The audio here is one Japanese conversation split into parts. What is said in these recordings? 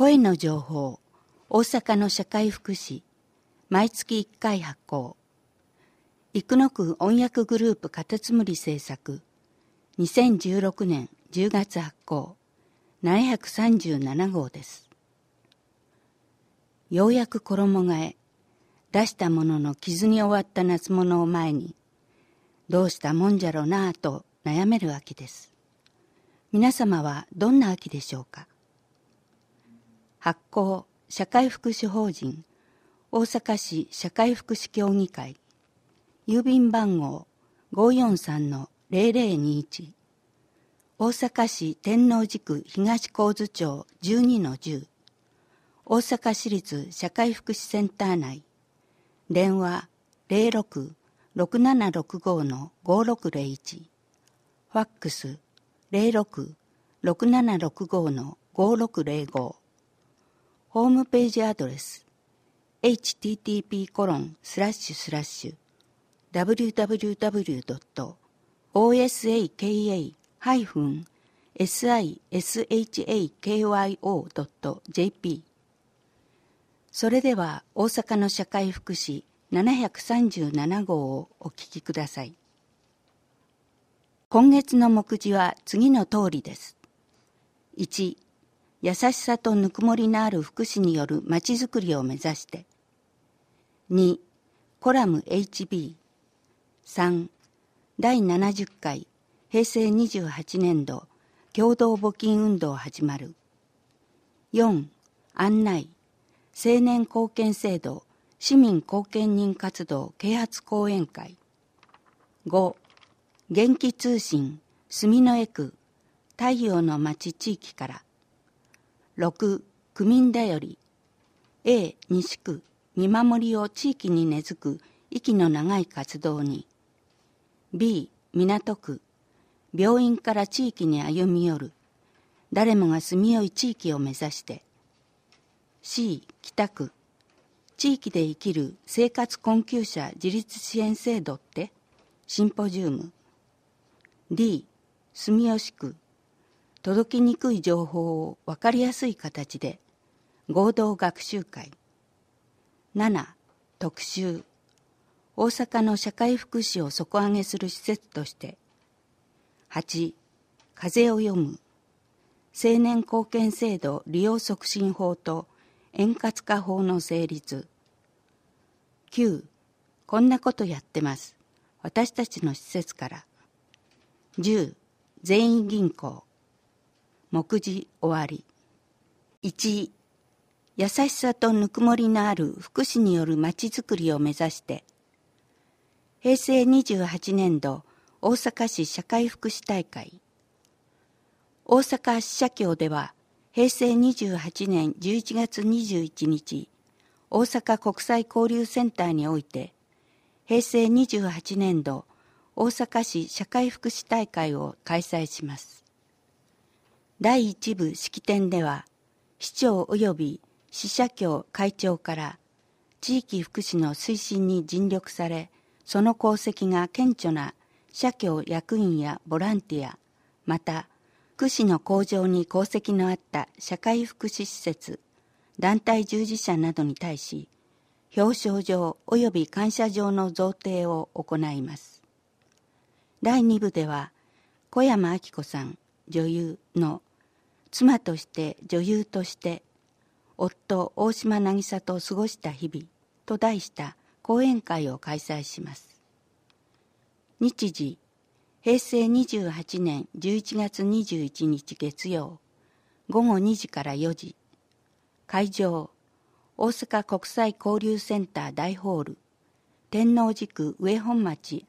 声の情報、大阪の社会福祉、毎月1回発行。生野区音訳グループカタツムリ制作、2016年10月発行、737号です。ようやく衣替え、出したものの傷に終わった夏物を前に、どうしたもんじゃろなぁと悩める秋です。皆様はどんな秋でしょうか。発行社会福祉法人大阪市社会福祉協議会、郵便番号 543-0021、大阪市天王寺区東神津町 12-10、大阪市立社会福祉センター内、電話 06-6765-5601、ファックス 06-6765-5605、ホームページアドレス http://www.osaka-sishakyo.jp。 それでは大阪の社会福祉737号をお聞きください。今月の目次は次の通りです。1、優しさとぬくもりのある福祉によるまちづくりを目指して。2、コラム HB。3、第70回平成28年度共同募金運動始まる。4、案内青年貢献制度市民貢献人活動啓発講演会。5、元気通信住之江区太陽の町地域から。6、区民だより A 西区見守りを地域に根付く息の長い活動に。 B 港区病院から地域に歩み寄る誰もが住みよい地域を目指して。 C 北区地域で生きる生活困窮者自立支援制度ってシンポジウム。 D 住吉区届きにくい情報を分かりやすい形で合同学習会。7、特集大阪の社会福祉を底上げする施設として。8、風を読む青年貢献制度利用促進法と円滑化法の成立。9、こんなことやってます私たちの施設から。10、全員銀行目次終わり。1、優しさとぬくもりのある福祉によるまちづくりを目指して。平成28年度大阪市社会福祉大会。大阪支社協では平成28年11月21日、大阪国際交流センターにおいて、平成28年度大阪市社会福祉大会を開催します。第1部式典では、市長及び支社協会長から地域福祉の推進に尽力され、その功績が顕著な社協役員やボランティア、また福祉の向上に功績のあった社会福祉施設、団体従事者などに対し、表彰状及び感謝状の贈呈を行います。第2部では、小山明子さん、女優の妻として女優として夫大島渚と過ごした日々と題した講演会を開催します。日時、平成28年11月21日月曜午後2時から4時。会場、大阪国際交流センター大ホール天王寺区上本町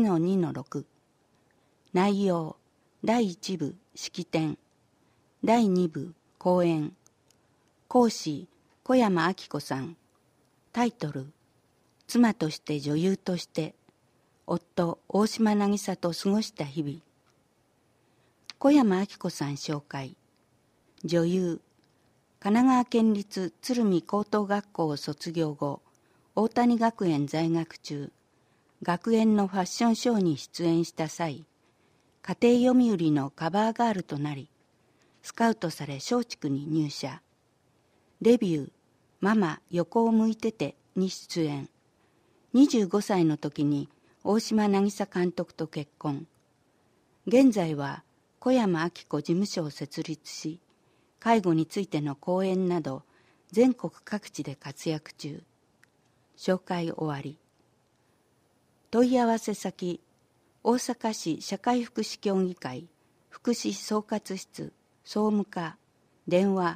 8-2-6。内容、第1部式典、第2部講演。講師小山明子さん。タイトル、妻として女優として夫大島渚と過ごした日々。小山明子さん紹介。女優、神奈川県立鶴見高等学校を卒業後、大谷学園在学中、学園のファッションショーに出演した際、家庭読売のカバーガールとなり、スカウトされ松竹に入社。 デビューママ横を向いててに出演。25歳の時に大島渚監督と結婚。現在は小山明子事務所を設立し、介護についての講演など全国各地で活躍中。紹介終わり。問い合わせ先、大阪市社会福祉協議会福祉総括室総務課、電話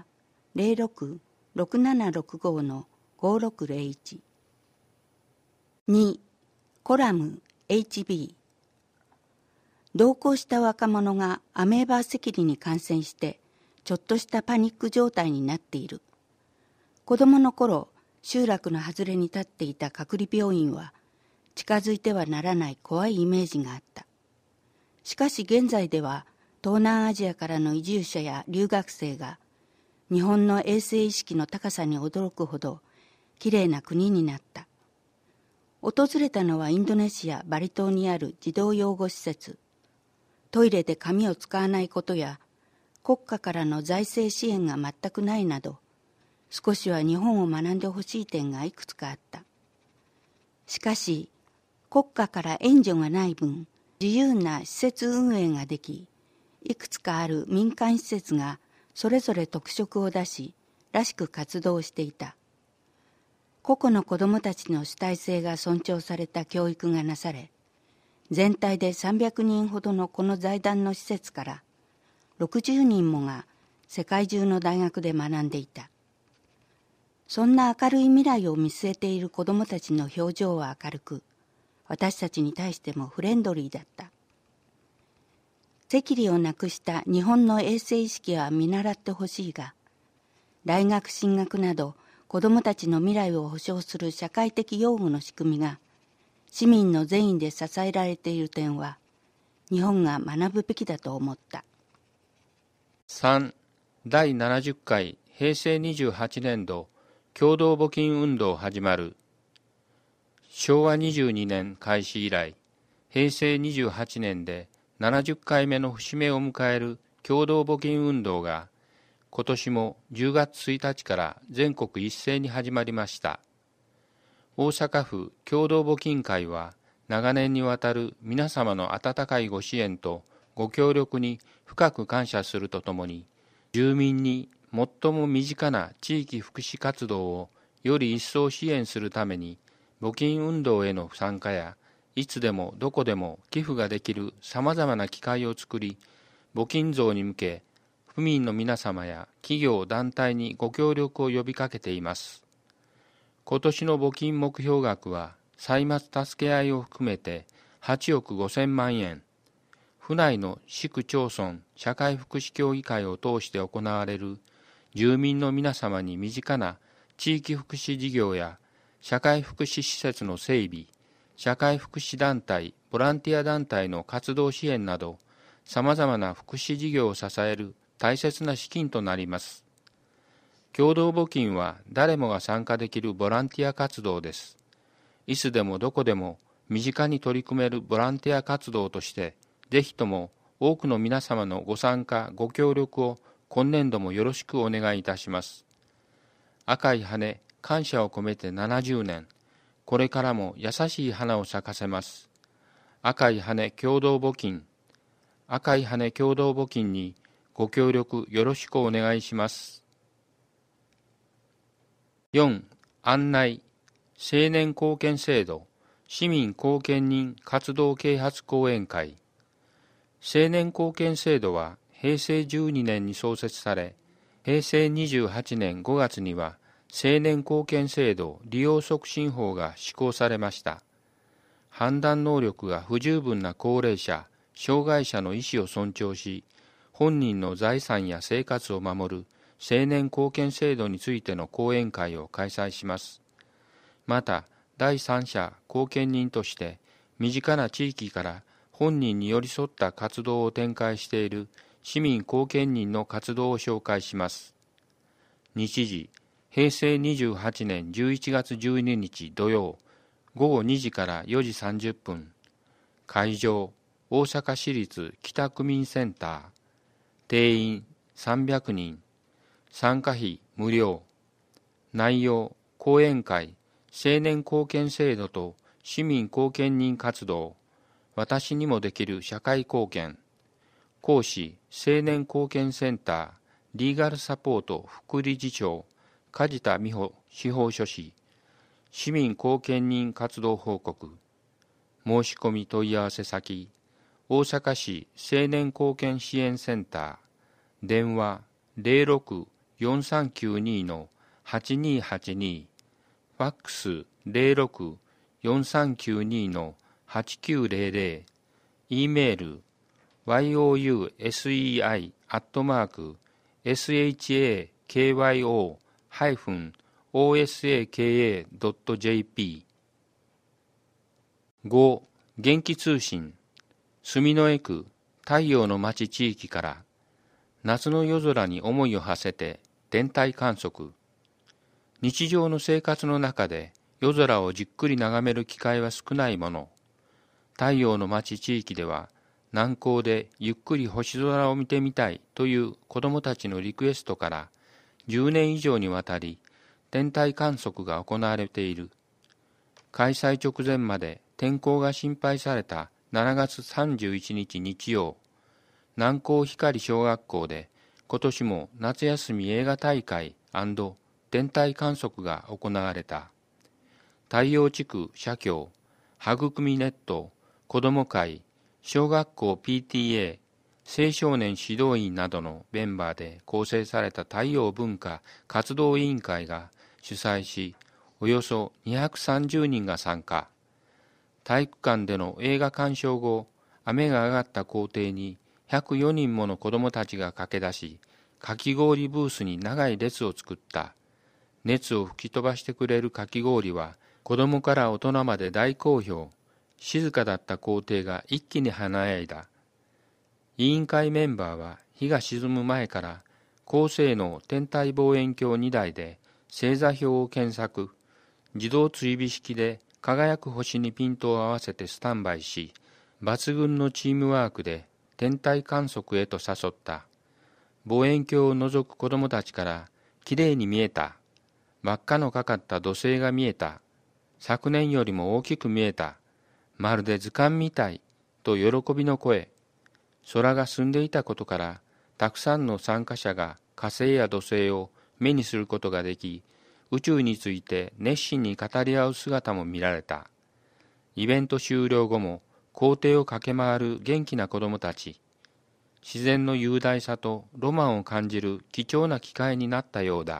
06-6765-5601。 2. コラム HB。 同行した若者がアメーバ赤痢に感染してちょっとしたパニック状態になっている。子供の頃、集落の外れに立っていた隔離病院は近づいてはならない怖いイメージがあった。しかし現在では東南アジアからの移住者や留学生が日本の衛生意識の高さに驚くほどきれいな国になった。訪れたのはインドネシア・バリ島にある児童養護施設。トイレで紙を使わないことや国家からの財政支援が全くないなど、少しは日本を学んでほしい点がいくつかあった。しかし国家から援助がない分、自由な施設運営ができ、いくつかある民間施設がそれぞれ特色を出し、らしく活動していた。個々の子どもたちの主体性が尊重された教育がなされ、全体で300人ほどのこの財団の施設から60人もが世界中の大学で学んでいた。そんな明るい未来を見据えている子どもたちの表情は明るく、私たちに対してもフレンドリーだった。赤痢をなくした日本の衛生意識は見習ってほしいが、大学進学など子どもたちの未来を保障する社会的養護の仕組みが市民の善意で支えられている点は、日本が学ぶべきだと思った。 3. 第70回平成28年度共同募金運動始まる。昭和22年開始以来、平成28年で70回目の節目を迎える共同募金運動が、今年も10月1日から全国一斉に始まりました。大阪府共同募金会は、長年にわたる皆様の温かいご支援とご協力に深く感謝するとともに、住民に最も身近な地域福祉活動をより一層支援するために、募金運動への参加や、いつでもどこでも寄付ができるさまざまな機会を作り、募金増に向け、府民の皆様や企業団体にご協力を呼びかけています。今年の募金目標額は、歳末助け合いを含めて8億5000万円。府内の市区町村社会福祉協議会を通して行われる住民の皆様に身近な地域福祉事業や社会福祉施設の整備、社会福祉団体、ボランティア団体の活動支援など、さまざまな福祉事業を支える大切な資金となります。共同募金は誰もが参加できるボランティア活動です。いつでもどこでも身近に取り組めるボランティア活動として、ぜひとも多くの皆様のご参加、ご協力を今年度もよろしくお願いいたします。赤い羽、感謝を込めて70年。これからも優しい花を咲かせます。赤い羽共同募金。赤い羽共同募金にご協力よろしくお願いします。4. 案内。青年貢献制度市民貢献人活動啓発講演会。青年貢献制度は平成12年に創設され、平成28年5月には青年貢献制度利用促進法が施行されました。判断能力が不十分な高齢者、障害者の意思を尊重し、本人の財産や生活を守る青年貢献制度についての講演会を開催します。また、第三者貢献人として、身近な地域から本人に寄り添った活動を展開している市民貢献人の活動を紹介します。日時、平成28年11月12日土曜、午後2時から4時30分。会場、大阪市立北区民センター。定員300人。参加費無料。 内容、講演会、青年貢献制度と市民貢献人活動、私にもできる社会貢献、講師、青年貢献センター、リーガルサポート副理事長、梶田美穂司法書士、市民貢献人活動報告、申し込み問い合わせ先、大阪市青年貢献支援センター、電話 06-4392-8282、ファックス 06-4392-8900、E メール yousei@shakyo-osaka.jp。 5. 元気通信。住之江区太陽の町地域から夏の夜空に思いを馳せて天体観測。日常の生活の中で夜空をじっくり眺める機会は少ないもの。太陽の町地域では南高でゆっくり星空を見てみたいという子どもたちのリクエストから10年以上にわたり天体観測が行われている。開催直前まで天候が心配された7月31日日曜、南高光小学校で今年も夏休み映画大会&天体観測が行われた。太陽地区社協、育みネット、子ども会、小学校 PTA、青少年指導員などのメンバーで構成された太陽文化活動委員会が主催し、およそ230人が参加。体育館での映画鑑賞後、雨が上がった校庭に104人もの子どもたちが駆け出し、かき氷ブースに長い列を作った。熱を吹き飛ばしてくれるかき氷は、子どもから大人まで大好評。静かだった校庭が一気に華やいだ。委員会メンバーは日が沈む前から高性能天体望遠鏡2台で星座表を検索、自動追尾式で輝く星にピントを合わせてスタンバイし、抜群のチームワークで天体観測へと誘った。望遠鏡を覗く子どもたちから、きれいに見えた。真っ赤のかかった土星が見えた。昨年よりも大きく見えた。まるで図鑑みたい。と喜びの声。空が澄んでいたことから、たくさんの参加者が火星や土星を目にすることができ、宇宙について熱心に語り合う姿も見られた。イベント終了後も校庭を駆け回る元気な子どもたち。自然の雄大さとロマンを感じる貴重な機会になったようだ。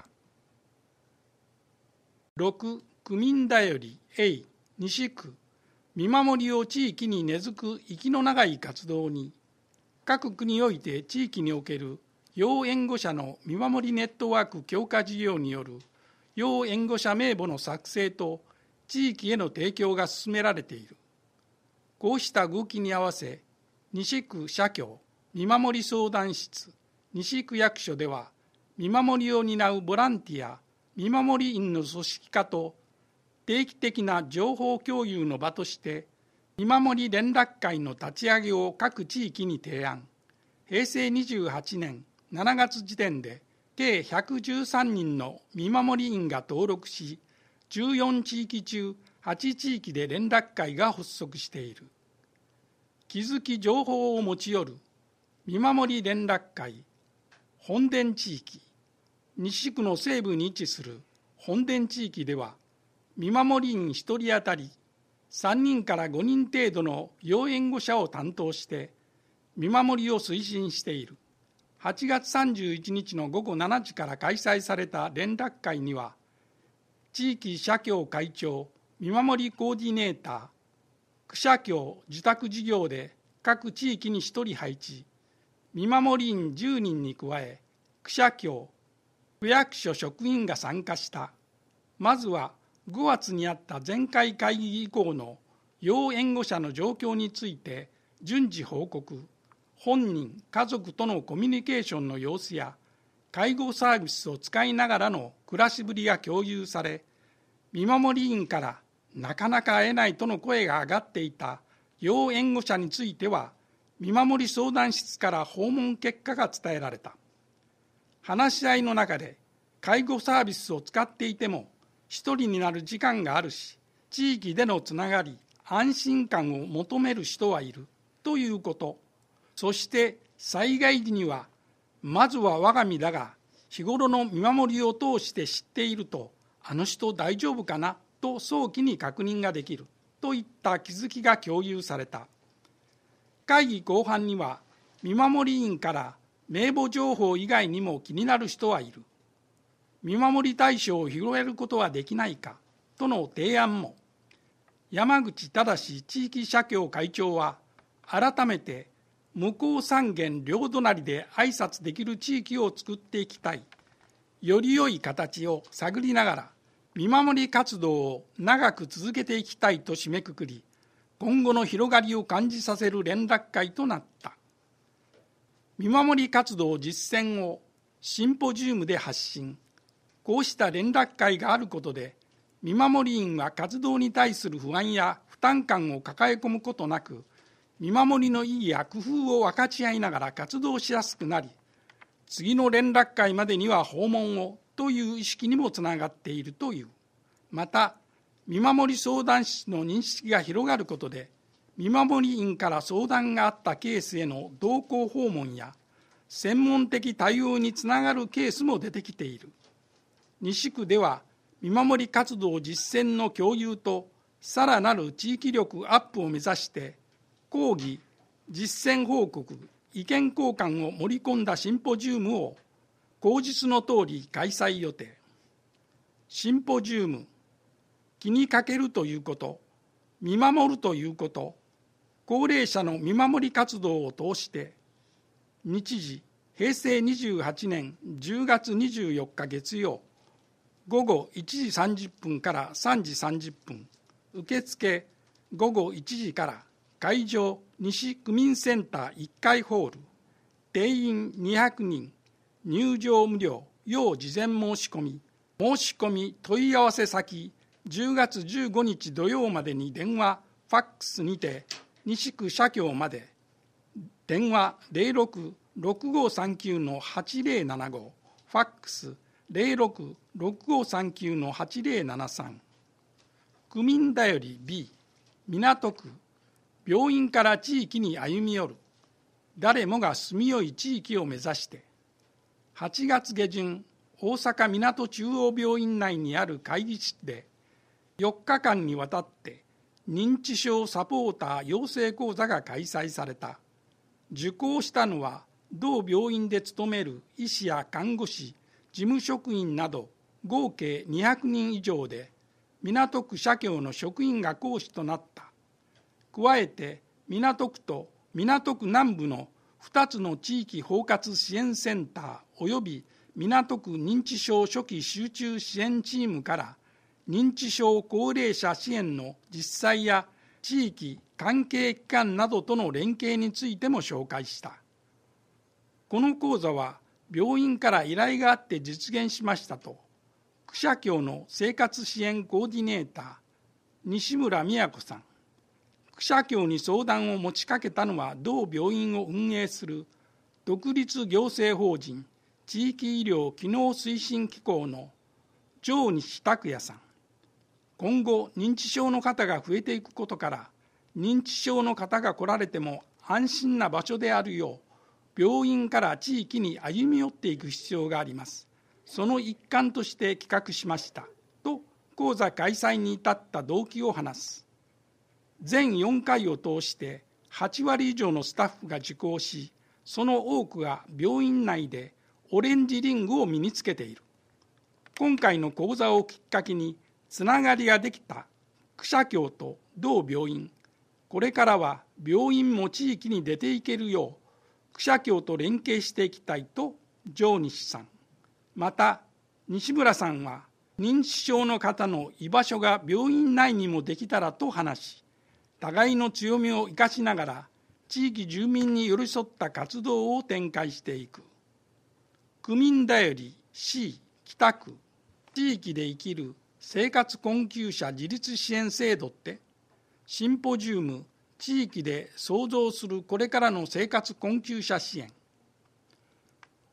6. 区民だより A 西区見守りを地域に根付く息の長い活動に、各区において地域における要援護者の見守りネットワーク強化事業による要援護者名簿の作成と地域への提供が進められている。こうした動きに合わせ、西区社協見守り相談室、西区役所では、見守りを担うボランティア、見守り員の組織化と定期的な情報共有の場として、見守り連絡会の立ち上げを各地域に提案。平成28年7月時点で、計113人の見守り員が登録し、14地域中8地域で連絡会が発足している。気づき情報を持ち寄る見守り連絡会本殿地域、西区の西部に位置する本殿地域では、見守り員1人当たり3人から5人程度の要援護者を担当して見守りを推進している。8月31日の午後7時から開催された連絡会には、地域社協会長、見守りコーディネーター、区社協受託事業で各地域に1人配置、見守り員10人に加え、区社協、区役所職員が参加した。まずは5月にあった前回会議以降の要援護者の状況について順次報告、本人、家族とのコミュニケーションの様子や介護サービスを使いながらの暮らしぶりが共有され、見守り員からなかなか会えないとの声が上がっていた要援護者については、見守り相談室から訪問結果が伝えられた。話し合いの中で、 介護サービスを使っていても一人になる時間があるし、地域でのつながり、安心感を求める人はいるということ。そして災害時には、まずは我が身だが日頃の見守りを通して知っていると、あの人大丈夫かなと早期に確認ができるといった気づきが共有された。会議後半には、見守り員から名簿情報以外にも気になる人はいる。見守り対象を広げることはできないかとの提案も。山口正地域社協会長は、改めて向こう三軒両隣で挨拶できる地域を作っていきたい。より良い形を探りながら、見守り活動を長く続けていきたいと締めくくり、今後の広がりを感じさせる連絡会となった。見守り活動実践をシンポジウムで発信。こうした連絡会があることで、見守り員は活動に対する不安や負担感を抱え込むことなく、見守りの意義や工夫を分かち合いながら活動しやすくなり、次の連絡会までには訪問をという意識にもつながっているという。また、見守り相談室の認識が広がることで、見守り員から相談があったケースへの同行訪問や、専門的対応につながるケースも出てきている。西区では、見守り活動実践の共有と、さらなる地域力アップを目指して、講義、実践報告、意見交換を盛り込んだシンポジウムを口実の通り開催予定。シンポジウム、気にかけるということ、見守るということ、高齢者の見守り活動を通して、日時、平成28年10月24日月曜、午後1時30分から3時30分、受付午後1時から会場西区民センター1階ホール、定員200人、入場無料、要事前申し込み、申し込み問い合わせ先、10月15日土曜までに電話、ファックスにて、西区社協まで、電話 06-6539-8075、ファックス 06-6539-8073、区民だより B、港区、病院から地域に歩み寄る、誰もが住みよい地域を目指して、8月下旬、大阪港中央病院内にある会議室で、4日間にわたって認知症サポーター養成講座が開催された。受講したのは、同病院で勤める医師や看護師、事務職員など合計200人以上で、港区社協の職員が講師となった。加えて、港区と港区南部の2つの地域包括支援センターおよび港区認知症初期集中支援チームから認知症高齢者支援の実際や地域関係機関などとの連携についても紹介した。この講座は病院から依頼があって実現しましたと、区社協の生活支援コーディネーター西村美子さん、区社協に相談を持ちかけたのは同病院を運営する独立行政法人地域医療機能推進機構の城西拓也さん。今後認知症の方が増えていくことから、認知症の方が来られても安心な場所であるよう、病院から地域に歩み寄っていく必要があります。その一環として企画しましたと、講座開催に至った動機を話す。全4回を通して8割以上のスタッフが受講し、その多くが病院内でオレンジリングを身につけている。今回の講座をきっかけにつながりができた区社協と同病院、これからは病院も地域に出ていけるよう区社協と連携していきたいと城西さん、また西村さんは認知症の方の居場所が病院内にもできたらと話し、互いの強みを生かしながら地域住民に寄り添った活動を展開していく。区民だより C 北区、地域で生きる生活困窮者自立支援制度って、シンポジウム地域で創造するこれからの生活困窮者支援。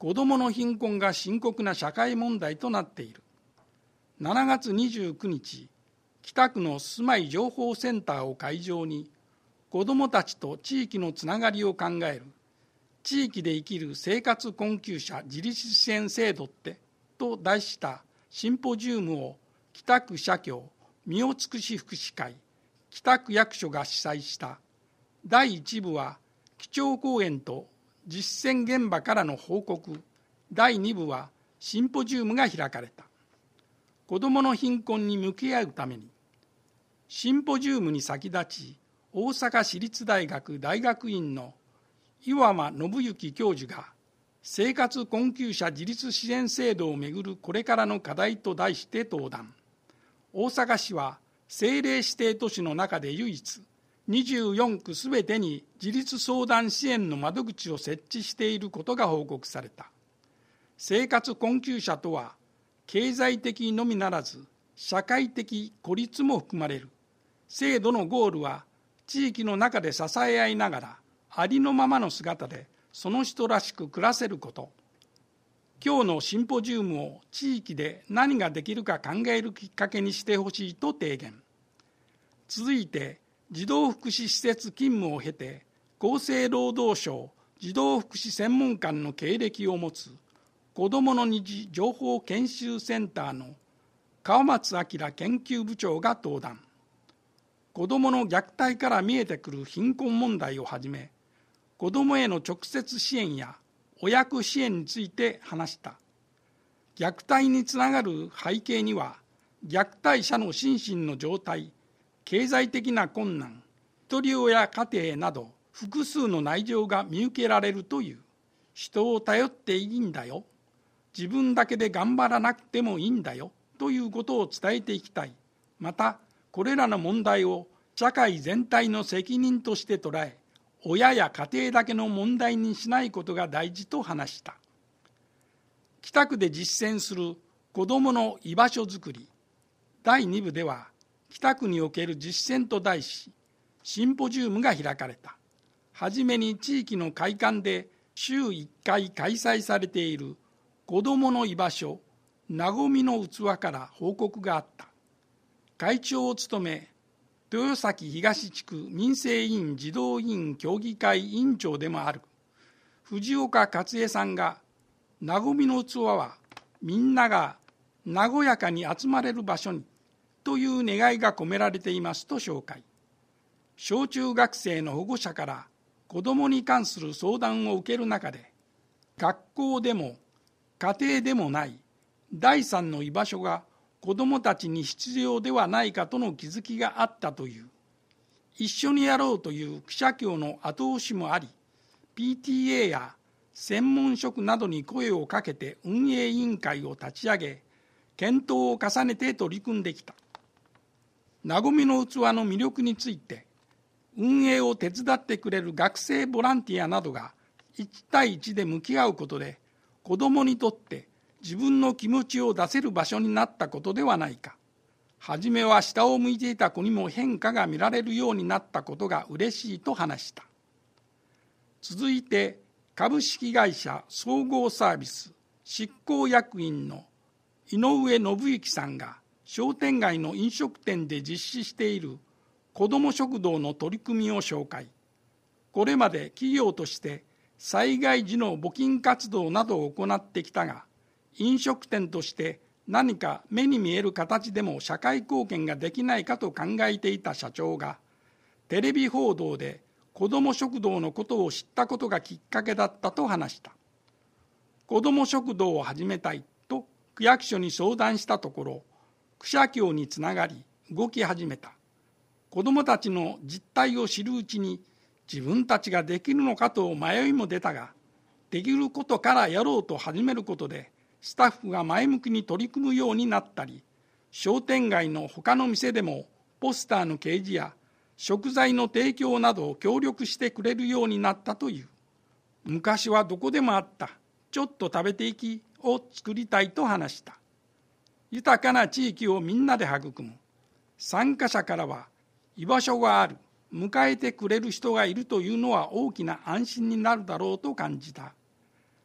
子どもの貧困が深刻な社会問題となっている。7月29日、北区の住まい情報センターを会場に、子どもたちと地域のつながりを考える、地域で生きる生活困窮者自立支援制度ってと題したシンポジウムを北区社協みおつくし福祉会、北区役所が主催した。第1部は基調講演と実践現場からの報告、第2部はシンポジウムが開かれた。子どもの貧困に向き合うために、シンポジウムに先立ち、大阪市立大学大学院の岩間信之教授が、生活困窮者自立支援制度をめぐるこれからの課題と題して登壇。大阪市は政令指定都市の中で唯一、24区すべてに自立相談支援の窓口を設置していることが報告された。生活困窮者とは、経済的のみならず、社会的孤立も含まれる。制度のゴールは、地域の中で支え合いながら、ありのままの姿で、その人らしく暮らせること。今日のシンポジウムを地域で何ができるか考えるきっかけにしてほしいと提言。続いて、児童福祉施設勤務を経て、厚生労働省児童福祉専門官の経歴を持つ子どもの日情報研修センターの川松明研究部長が登壇。子どもの虐待から見えてくる貧困問題をはじめ、子どもへの直接支援や親子支援について話した。虐待につながる背景には、虐待者の心身の状態、経済的な困難、ひとり親家庭など複数の内情が見受けられるという。人を頼っていいんだよ、自分だけで頑張らなくてもいいんだよということを伝えていきたい。また、これらの問題を社会全体の責任として捉え、親や家庭だけの問題にしないことが大事と話した。北区で実践する子どもの居場所づくり、第2部では、北区における実践と題し、シンポジウムが開かれた。はじめに地域の会館で週1回開催されている子どもの居場所、なごみの器から報告があった。会長を務め、豊崎東地区民生委員児童委員協議会委員長でもある藤岡勝恵さんが、なごみの器はみんなが和やかに集まれる場所にという願いが込められていますと紹介。小中学生の保護者から子どもに関する相談を受ける中で、学校でも家庭でもない第三の居場所が子どもたちに必要ではないかとの気づきがあったという。一緒にやろうという区社協の後押しもあり、PTA や専門職などに声をかけて運営委員会を立ち上げ、検討を重ねて取り組んできた。なごみの器の魅力について、運営を手伝ってくれる学生ボランティアなどが1対1で向き合うことで、子どもにとって自分の気持ちを出せる場所になったことではないか。はじめは下を向いていた子にも変化が見られるようになったことが嬉しいと話した。続いて、株式会社総合サービス執行役員の井上信之さんが、商店街の飲食店で実施している子ども食堂の取り組みを紹介。これまで企業として災害時の募金活動などを行ってきたが、飲食店として何か目に見える形でも社会貢献ができないかと考えていた社長が、テレビ報道で子ども食堂のことを知ったことがきっかけだったと話した。子ども食堂を始めたいと区役所に相談したところ、区社協につながり動き始めた。子どもたちの実態を知るうちに、自分たちができるのかと迷いも出たが、できることからやろうと始めることで、スタッフが前向きに取り組むようになったり、商店街の他の店でもポスターの掲示や食材の提供などを協力してくれるようになったという。昔はどこでもあったちょっと食べていきを作りたいと話した。豊かな地域をみんなで育む。参加者からは、居場所がある、迎えてくれる人がいるというのは大きな安心になるだろうと感じた。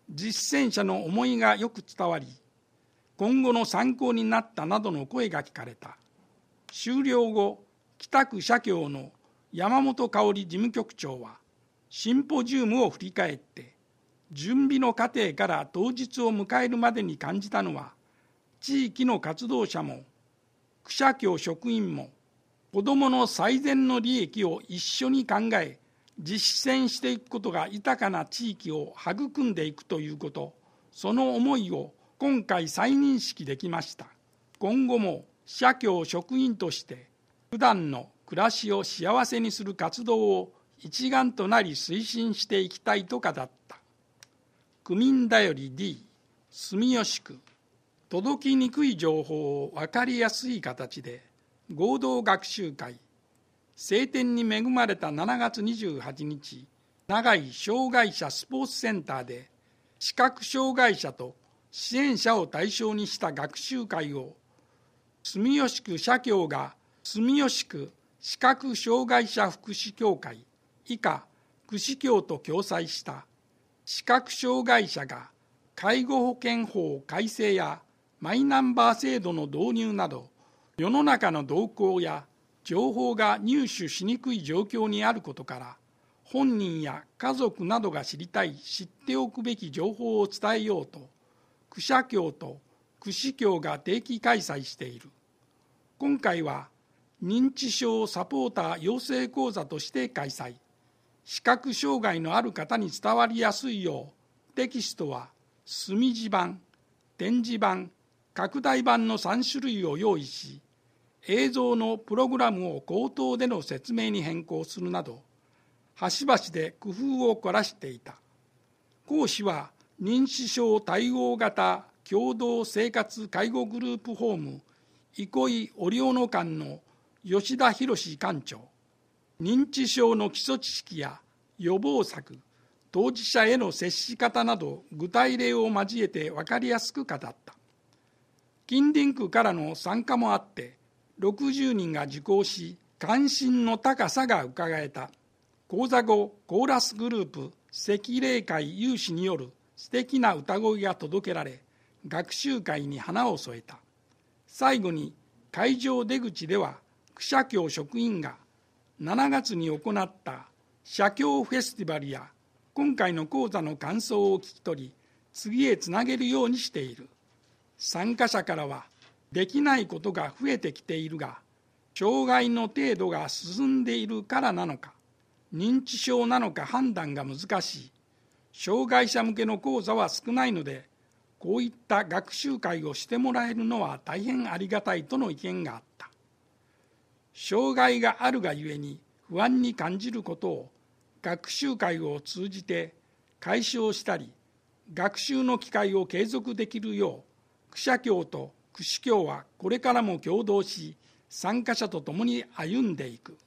実践者の思いがよく伝わり、今後の参考になったなどの声が聞かれた。終了後、北区社協の山本香織事務局長は、シンポジウムを振り返って、準備の過程から当日を迎えるまでに感じたのは、地域の活動者も、区社協職員も、子どもの最善の利益を一緒に考え、実践していくことが豊かな地域を育んでいくということ、その思いを今回再認識できました。今後も社協職員として、普段の暮らしを幸せにする活動を一丸となり推進していきたいと語った。区民だより D、住吉区。届きにくい情報を分かりやすい形で合同学習会。晴天に恵まれた7月28日、長井障害者スポーツセンターで視覚障害者と支援者を対象にした学習会を住吉区社協が住吉区視覚障害者福祉協会以下区市協と共催した視覚障害者が介護保険法改正やマイナンバー制度の導入など世の中の動向や情報が入手しにくい状況にあることから本人や家族などが知りたい知っておくべき情報を伝えようと区社協と区市協が定期開催している。今回は認知症サポーター養成講座として開催。視覚障害のある方に伝わりやすいようテキストは墨字版、点字版、拡大版の3種類を用意し映像のプログラムを口頭での説明に変更するなど端々で工夫を凝らしていた。講師は認知症対応型共同生活介護グループホーム憩いオリオノ館の吉田博館長。認知症の基礎知識や予防策、当事者への接し方など具体例を交えて分かりやすく語った。近隣区からの参加もあって60人が受講し関心の高さがうかがえた。講座後コーラスグループ赤霊会有志による素敵な歌声が届けられ学習会に花を添えた。最後に会場出口では区社協職員が7月に行った社協フェスティバルや今回の講座の感想を聞き取り次へつなげるようにしている。参加者からはできないことが増えてきているが障害の程度が進んでいるからなのか認知症なのか判断が難しい、障害者向けの講座は少ないのでこういった学習会をしてもらえるのは大変ありがたいとの意見があった。障害があるがゆえに不安に感じることを学習会を通じて解消したり学習の機会を継続できるよう区社協と区市協はこれからも協働し参加者とともに歩んでいく。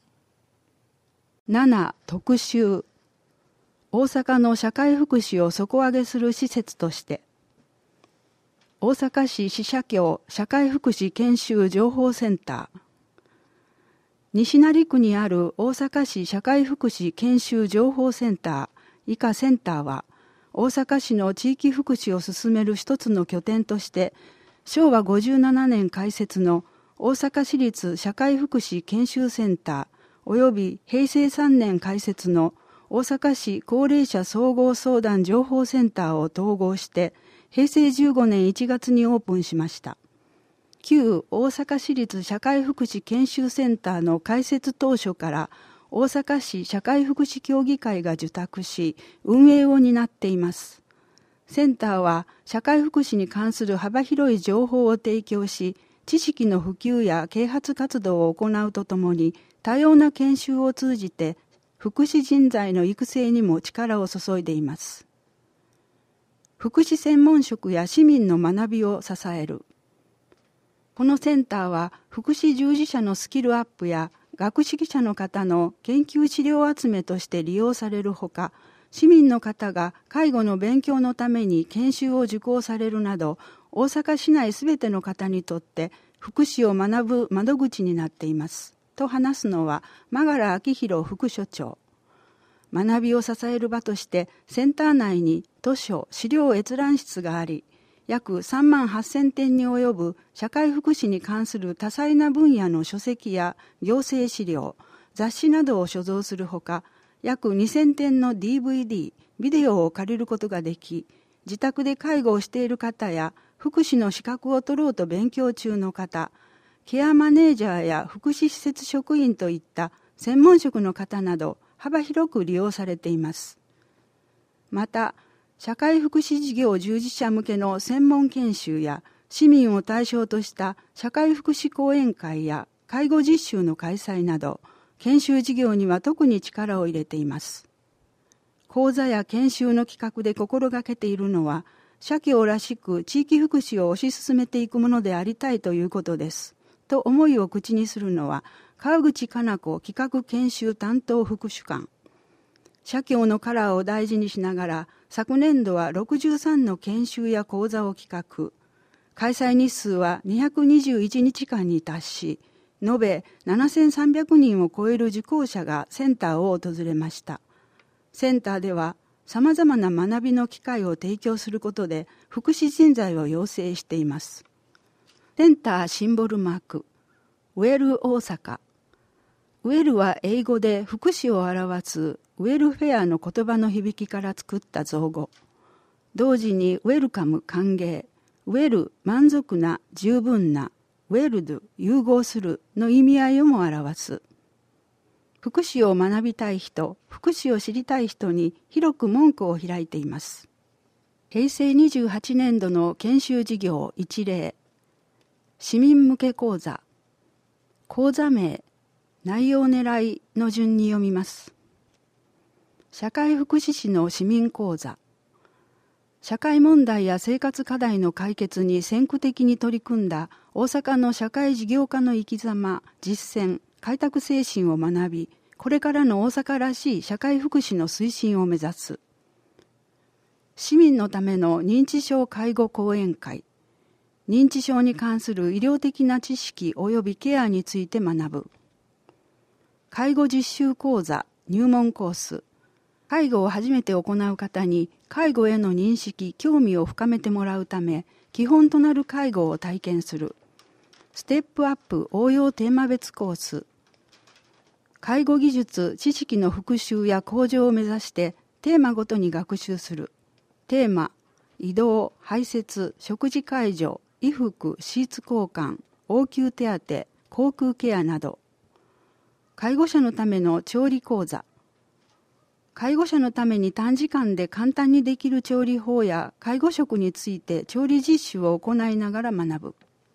7. 特集。大阪の社会福祉を底上げする施設として大阪市市社協社会福祉研修情報センター。西成区にある大阪市社会福祉研修情報センター以下センターは大阪市の地域福祉を進める一つの拠点として昭和57年開設の大阪市立社会福祉研修センターおよび平成3年開設の大阪市高齢者総合相談情報センターを統合して平成15年1月にオープンしました。旧大阪市立社会福祉研修センターの開設当初から大阪市社会福祉協議会が受託し運営を担っています。センターは社会福祉に関する幅広い情報を提供し知識の普及や啓発活動を行うとともに多様な研修を通じて福祉人材の育成にも力を注いでいます。福祉専門職や市民の学びを支える。このセンターは福祉従事者のスキルアップや学識者の方の研究資料集めとして利用されるほか、市民の方が介護の勉強のために研修を受講されるなど、大阪市内すべての方にとって福祉を学ぶ窓口になっています。と話すのは、真柄明宏副所長。 学びを支える場としてセンター内に図書・資料閲覧室があり、約3万8000点に及ぶ社会福祉に関する多彩な分野の書籍や行政資料、雑誌などを所蔵するほか、約2000点の DVD、ビデオを借りることができ、自宅で介護をしている方や福祉の資格を取ろうと勉強中の方、ケアマネージャーや福祉施設職員といった専門職の方など幅広く利用されています。また、社会福祉事業従事者向けの専門研修や市民を対象とした社会福祉講演会や介護実習の開催など、研修事業には特に力を入れています。講座や研修の企画で心がけているのは、社協らしく地域福祉を推し進めていくものでありたいということです。と思いを口にするのは、川口加奈子企画研修担当副主幹。社協のカラーを大事にしながら、昨年度は63の研修や講座を企画。開催日数は221日間に達し、延べ7300人を超える受講者がセンターを訪れました。センターでは様々な学びの機会を提供することで福祉人材を養成しています。センターシンボルマーク、ウェル大阪。ウェルは英語で福祉を表すウェルフェアの言葉の響きから作った造語。同時にウェルカム歓迎、ウェル満足な十分な、ウェルド融合するの意味合いをも表す。福祉を学びたい人、福祉を知りたい人に広く門戸を開いています。平成28年度の研修事業一例。市民向け講座。講座名、内容狙いの順に読みます。社会福祉士の市民講座。社会問題や生活課題の解決に先駆的に取り組んだ大阪の社会事業家の生き様、実践、開拓精神を学び、これからの大阪らしい社会福祉の推進を目指す。市民のための認知症介護講演会。認知症に関する医療的な知識及びケアについて学ぶ。介護実習講座、入門コース。介護を初めて行う方に介護への認識・興味を深めてもらうため、基本となる介護を体験する。ステップアップ応用テーマ別コース。介護技術・知識の復習や向上を目指してテーマごとに学習する。テーマ、移動、排泄、食事介助、衣服、シーツ交換、応急手当、口腔ケアなど。介護者のための調理講座。介護者のために短時間で簡単にできる調理法や介護食について調理実習を行いながら学ぶ。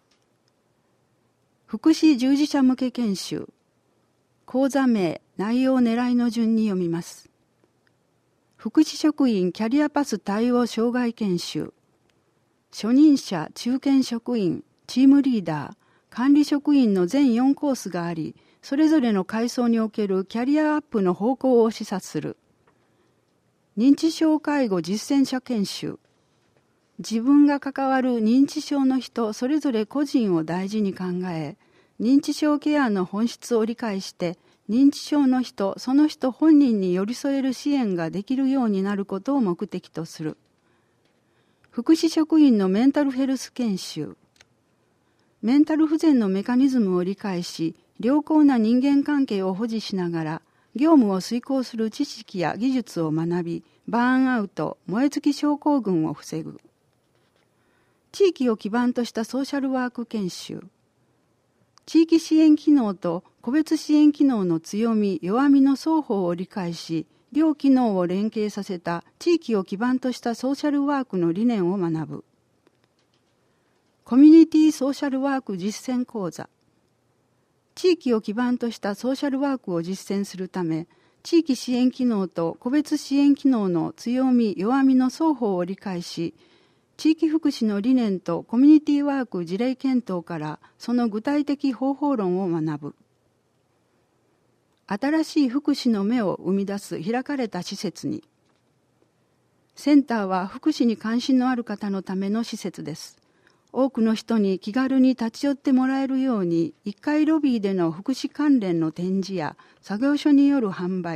福祉従事者向け研修。講座名、内容狙いの順に読みます。福祉職員キャリアパス対応障害研修。初任者、中堅職員、チームリーダー、管理職員の全4コースがあり、それぞれの階層におけるキャリアアップの方向を示唆する。認知症介護実践者研修。自分が関わる認知症の人それぞれ個人を大事に考え、認知症ケアの本質を理解して、認知症の人その人本人に寄り添える支援ができるようになることを目的とする。福祉職員のメンタルヘルス研修。メンタル不全のメカニズムを理解し、良好な人間関係を保持しながら、業務を遂行する知識や技術を学び、バーンアウト、燃え尽き症候群を防ぐ。地域を基盤としたソーシャルワーク研修。地域支援機能と個別支援機能の強み・弱みの双方を理解し、両機能を連携させた地域を基盤としたソーシャルワークの理念を学ぶ。コミュニティソーシャルワーク実践講座。地域を基盤としたソーシャルワークを実践するため、地域支援機能と個別支援機能の強み・弱みの双方を理解し、地域福祉の理念とコミュニティワーク事例検討からその具体的方法論を学ぶ。新しい福祉の芽を生み出す開かれた施設に。センターは福祉に関心のある方のための施設です。多くの人に気軽に立ち寄ってもらえるように、1階ロビーでの福祉関連の展示や作業所による販売、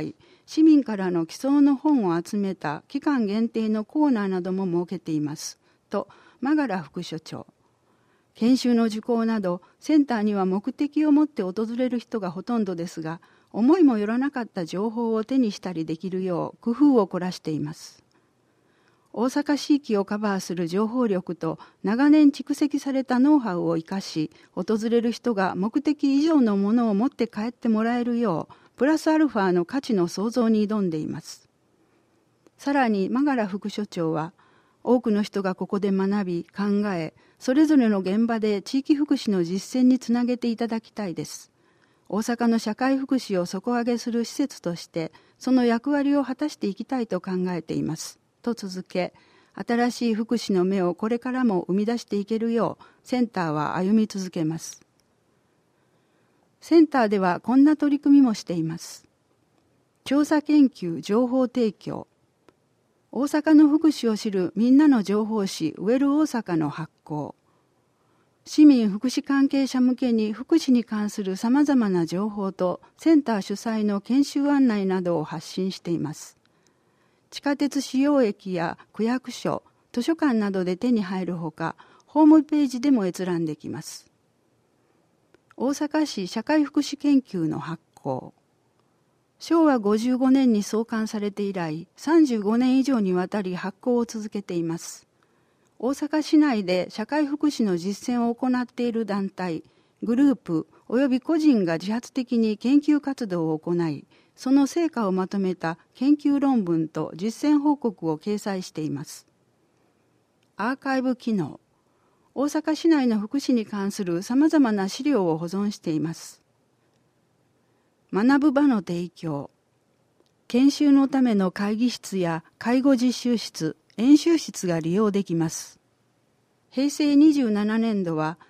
市民からの寄贈の本を集めた期間限定のコーナーなども設けています。と、マガラ副所長。研修の受講など、センターには目的を持って訪れる人がほとんどですが、思いもよらなかった情報を手にしたりできるよう工夫を凝らしています。大阪市域をカバーする情報力と長年蓄積されたノウハウを生かし、訪れる人が目的以上のものを持って帰ってもらえるよう、プラスアルファの価値の創造に挑んでいます。さらにマガラ副所長は、多くの人がここで学び、考え、それぞれの現場で地域福祉の実践につなげていただきたいです。大阪の社会福祉を底上げする施設として、その役割を果たしていきたいと考えています。と続け、新しい福祉の芽をこれからも生み出していけるよう、センターは歩み続けます。センターではこんな取り組みもしています。調査研究情報提供。大阪の福祉を知るみんなの情報誌ウェル大阪の発行。市民福祉関係者向けに福祉に関するさまざまな情報とセンター主催の研修案内などを発信しています。地下鉄使用駅や区役所、図書館などで手に入るほか、ホームページでも閲覧できます。大阪市社会福祉研究の発行。昭和55年に創刊されて以来、35年以上にわたり発行を続けています。大阪市内で社会福祉の実践を行っている団体、グループおよび個人が自発的に研究活動を行い、その成果をまとめた研究論文と実践報告を掲載しています。アーカイブ機能。大阪市内の福祉に関するさまざまな資料を保存しています。学ぶ場の提供。研修のための会議室や介護実習室、演習室が利用できます。平成27年度は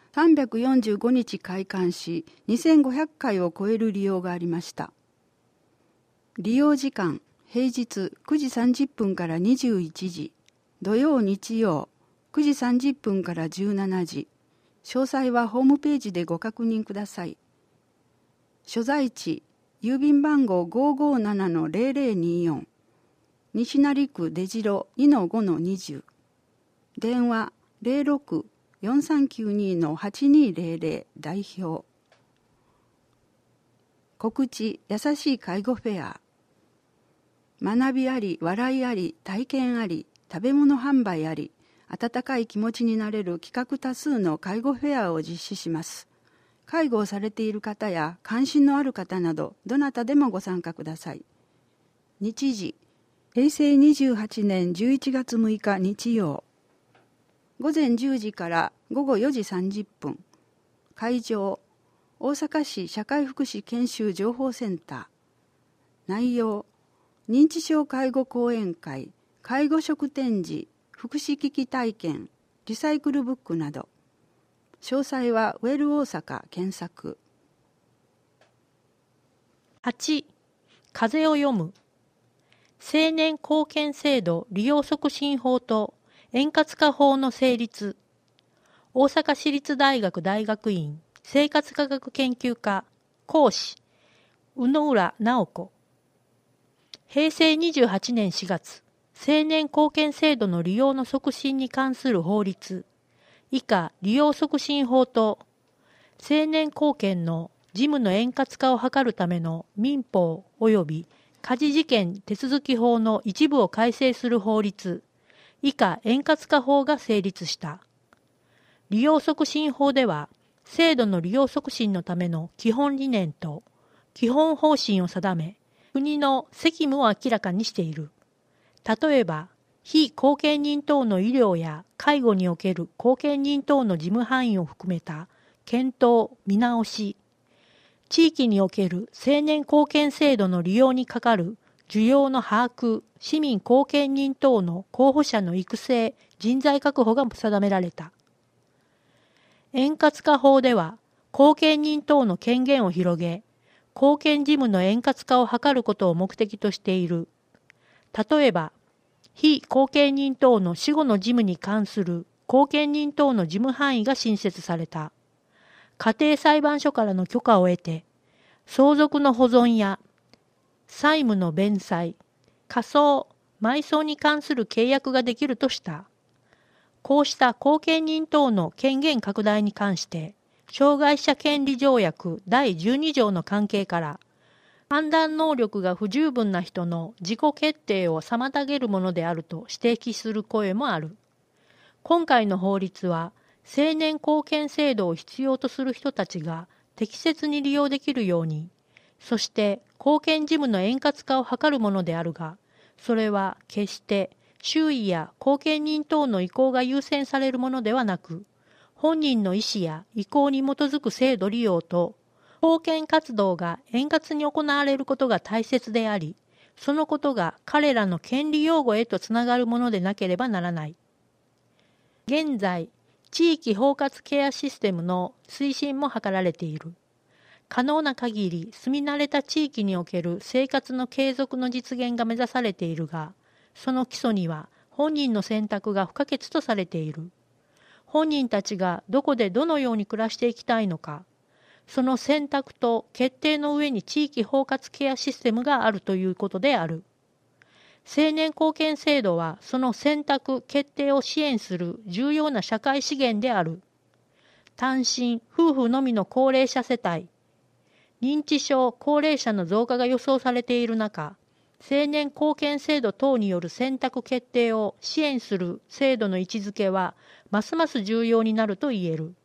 345日開館し、2500回を超える利用がありました。利用時間、平日9時30分から21時、土曜日曜9時30分から17時、詳細はホームページでご確認ください。所在地、郵便番号 557-0024、西成区出城 2-5-20、電話 06-4392-8200 代表。告知、優しい介護フェア。学びあり、笑いあり、体験あり、食べ物販売あり、温かい気持ちになれる企画多数の介護フェアを実施します。介護をされている方や関心のある方など、どなたでもご参加ください。日時、平成28年11月6日日曜。午前10時から午後4時30分。会場、大阪市社会福祉研修情報センター。内容、認知症介護講演会、介護食展示、福祉機器体験、リサイクルブックなど。詳細はウェル大阪検索。 8. 風を読む。青年貢献制度利用促進法と円滑化法の成立。大阪市立大学大学院生活科学研究科講師宇野浦直子。平成28年4月、青年貢献制度の利用の促進に関する法律、以下利用促進法と、青年貢献の事務の円滑化を図るための民法及び家事事件手続き法の一部を改正する法律、以下円滑化法が成立した。利用促進法では、制度の利用促進のための基本理念と基本方針を定め、国の責務を明らかにしている。例えば、非後見人等の医療や介護における後見人等の事務範囲を含めた検討・見直し、地域における青年貢献制度の利用にかかる需要の把握、市民後見人等の候補者の育成、人材確保が定められた。円滑化法では、後見人等の権限を広げ、後見事務の円滑化を図ることを目的としている。例えば、非後見人等の死後の事務に関する後見人等の事務範囲が新設された。家庭裁判所からの許可を得て、相続の保存や債務の弁済、火葬、埋葬に関する契約ができるとした。こうした後見人等の権限拡大に関して、障害者権利条約第12条の関係から、判断能力が不十分な人の自己決定を妨げるものであると指摘する声もある。今回の法律は、成年後見制度を必要とする人たちが適切に利用できるように、そして後見事務の円滑化を図るものであるが、それは決して周囲や後見人等の意向が優先されるものではなく、本人の意思や意向に基づく制度利用と、後見活動が円滑に行われることが大切であり、そのことが彼らの権利擁護へとつながるものでなければならない。現在、地域包括ケアシステムの推進も図られている。可能な限り住み慣れた地域における生活の継続の実現が目指されているが、その基礎には本人の選択が不可欠とされている。本人たちがどこでどのように暮らしていきたいのか、その選択と決定の上に地域包括ケアシステムがあるということである。成年後見制度はその選択・決定を支援する重要な社会資源である。単身、夫婦のみの高齢者世帯、認知症・高齢者の増加が予想されている中、成年後見制度等による選択決定を支援する制度の位置づけは、ますます重要になると言える。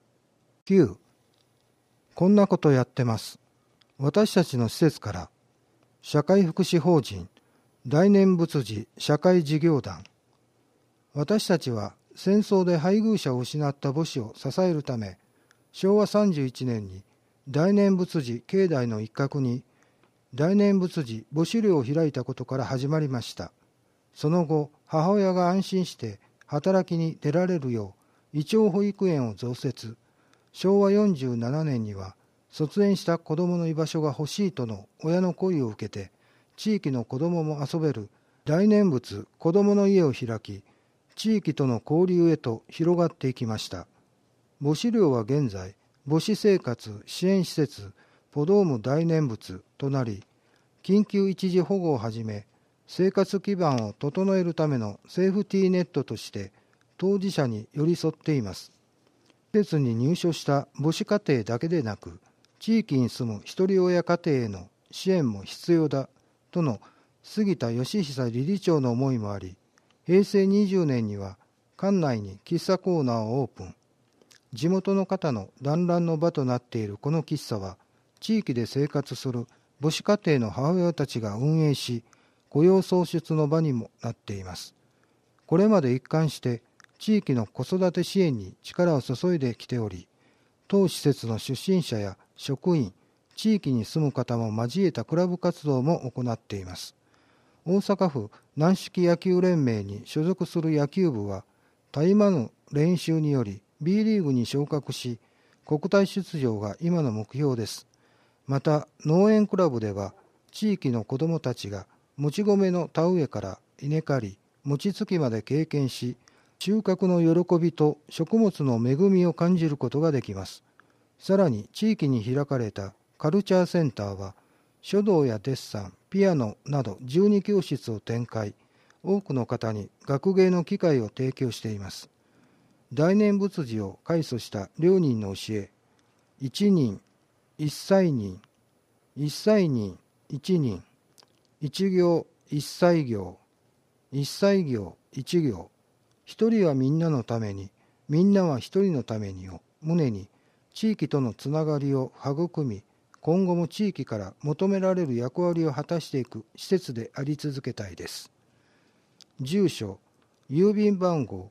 9. こんなことやってます。私たちの施設から、社会福祉法人大念仏寺社会事業団。私たちは戦争で配偶者を失った母子を支えるため、昭和31年に大念仏寺境内の一角に大念仏寺母子寮を開いたことから始まりました。その後、母親が安心して働きに出られるよう、伊調保育園を増設。昭和47年には、卒園した子どもの居場所が欲しいとの親の声を受けて、地域の子どもも遊べる大念仏子どもの家を開き、地域との交流へと広がっていきました。母子寮は現在、母子生活支援施設ポドーム大念仏となり、緊急一時保護をはじめ、生活基盤を整えるためのセーフティーネットとして当事者に寄り添っています。施設に入所した母子家庭だけでなく、地域に住む一人親家庭への支援も必要だとの杉田義久理事長の思いもあり、平成20年には館内に喫茶コーナーをオープン。地元の方の団らんの場となっているこの喫茶は、地域で生活する母子家庭の母親たちが運営し、雇用創出の場にもなっています。これまで一貫して地域の子育て支援に力を注いできており、当施設の出身者や職員、地域に住む方も交えたクラブ活動も行っています。大阪府軟式野球連盟に所属する野球部は、絶え間ぬ練習により B リーグに昇格し、国体出場が今の目標です。また農園クラブでは、地域の子どもたちがもち米の田植えから稲刈り、餅つきまで経験し、収穫の喜びと食物の恵みを感じることができます。さらに地域に開かれたカルチャーセンターは、書道やデッサン、ピアノなど12教室を展開、多くの方に学芸の機会を提供しています。大念仏寺を開祖した両人の教え、一人、一歳人、一歳人、一人、一行、一歳行、一歳行、一行、一人はみんなのために、みんなは一人のためにを胸に、地域とのつながりを育み、今後も地域から求められる役割を果たしていく施設であり続けたいです。住所、郵便番号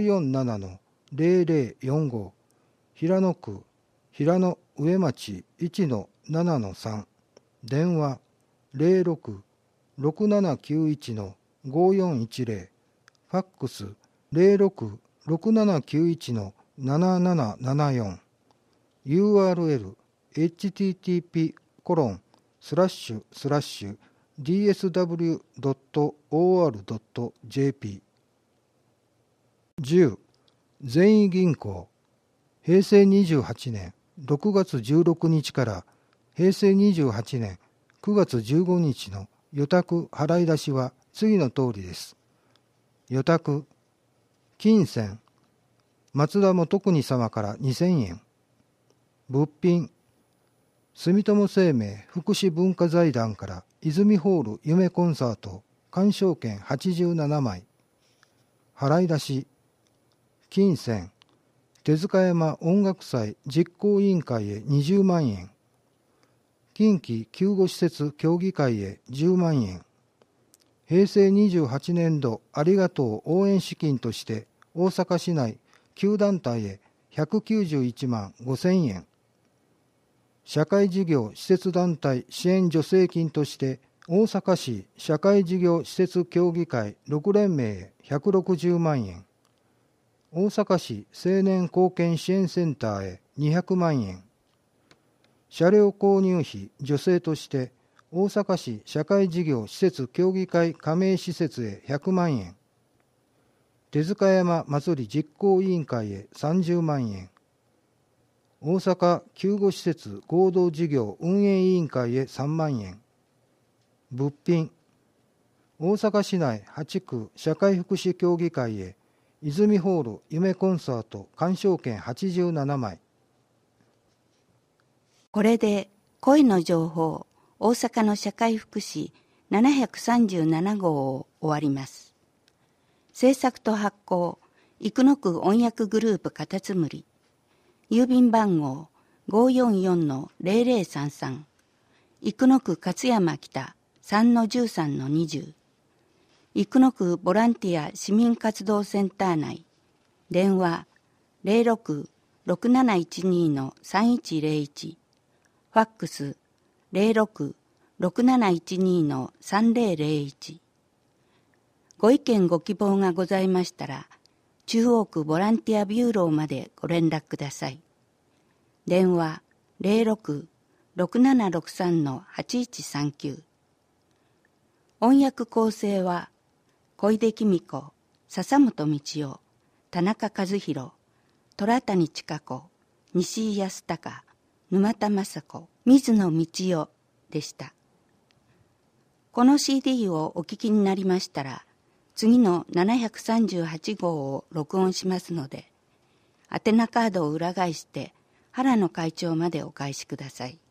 547-0045、平野区平野上町 1-7-3、電話 06-6791-5410、ファックス 06-6791-7774、URL http://dsw.or.jp。 10. 善意銀行。平成28年6月16日から平成28年 9月15日の予託払い出しは次の通りです。予託、金銭、松田元国様から2000円。物品、住友生命福祉文化財団から泉ホール夢コンサート鑑賞券87枚。払い出し、金銭、手塚山音楽祭実行委員会へ20万円。近畿救護施設協議会へ10万円。平成28年度ありがとう応援資金として大阪市内9団体へ191万5000円。社会事業施設団体支援助成金として大阪市社会事業施設協議会6連盟へ160万円。大阪市青年貢献支援センターへ200万円。車両購入費助成として大阪市社会事業施設協議会加盟施設へ100万円。手塚山祭り実行委員会へ30万円。大阪救護施設合同事業運営委員会へ3万円。物品、大阪市内8区社会福祉協議会へ泉ホール夢コンサート鑑賞券87枚。 これで声の情報大阪の社会福祉737号を終わります。制作と発行生野区音訳グループカタツムリ、郵便番号 544-0033 生野区勝山北 3-13-20 生野区ボランティア市民活動センター内、電話 06-6712-3101 ファックス 06-6712-3001 ご意見ご希望がございましたら中央区ボランティアビューローまでご連絡ください。電話 06-6763-8139 音訳構成は小出公子、笹本道夫、田中和弘、虎谷千佳子、西井康隆、沼田雅子、水野道夫でした。この CD をお聞きになりましたら、次の738号を録音しますので、宛名カードを裏返して原野会長までお返しください。